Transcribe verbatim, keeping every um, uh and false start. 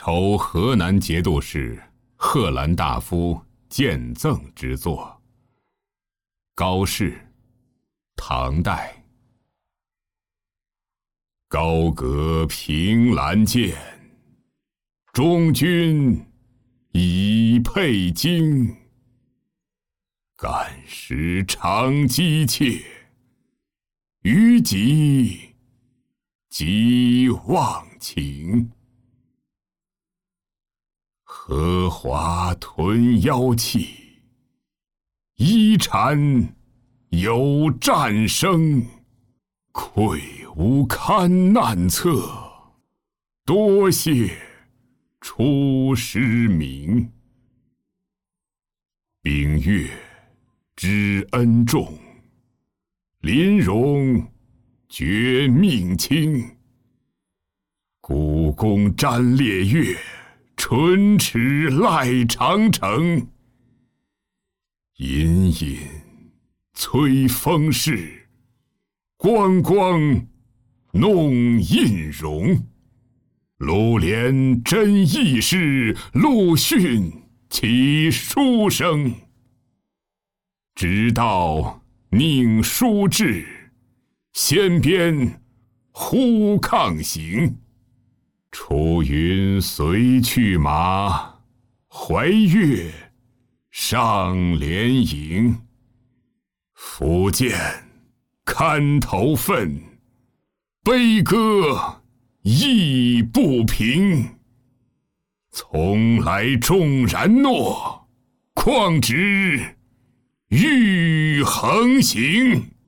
酬河南节度使贺兰大夫荐赠之作。高适，唐代。高阁凭栏见，中军已佩荆。干时长姬妾，虞己即忘情。荷华吞妖气，衣蝉有战声。愧无堪难测，多谢出师名。丙月知恩重，临戎绝命轻。古公瞻烈月，唇齿赖长城。隐隐催风势，观光弄印容。陆连真义士，陆逊其书生。直道宁书至，先边忽抗行。出云随去马，怀岳上连营。福建堪头愤，悲歌意不平。从来纵然诺，况值欲横行。